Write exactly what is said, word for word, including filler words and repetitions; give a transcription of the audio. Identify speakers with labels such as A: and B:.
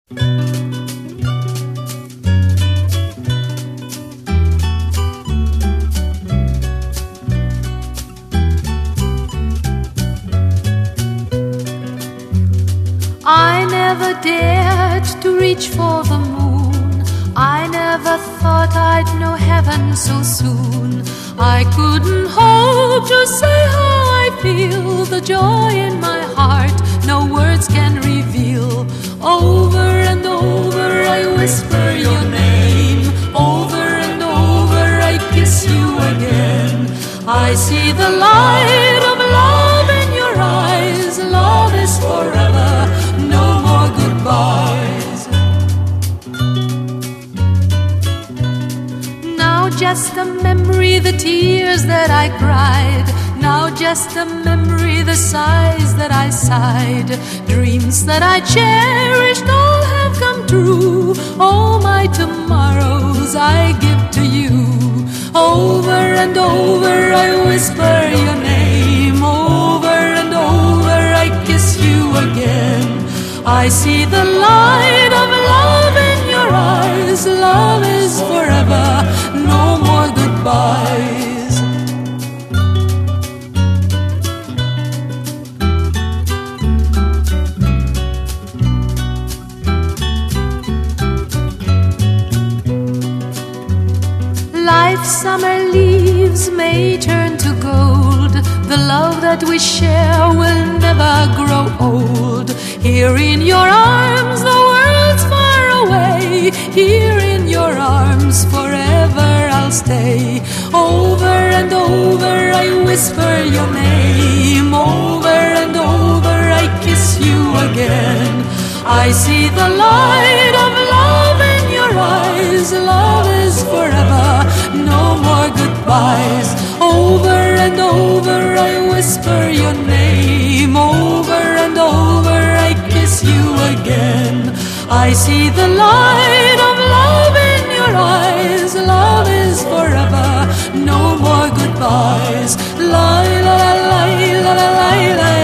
A: I never dared to reach for the moon. I never thought I'd know heaven so soon. I couldn't hope to say how I feel. The joy in my heart no words can reveal. Over and over I whisper your name. Over and over I kiss you again. I see the light of love in your eyes. Love is forever, no more goodbyes. Now just a memory, the tears that I cried. Now just a memory, the sighs that I sighed. Dreams that I cherished all have come true. All my tomorrows I give to you. Over and over I whisper your name. Over and over I kiss you again. I see the light of love in your eyes. Love is forever, no more goodbyes. Life's summer leaves may turn to gold. The love that we share will never grow old. Here in your arms the world's far away. Here in your arms forever I'll stay. Over and over I whisper your name. Over and over I kiss you again. I see the light of love in your eyes. Love is forever, no more goodbyes. Over and over I whisper your name. Over and over I kiss you again. I see the light of love in your eyes. Love is forever, no more goodbyes. La la la la la la la.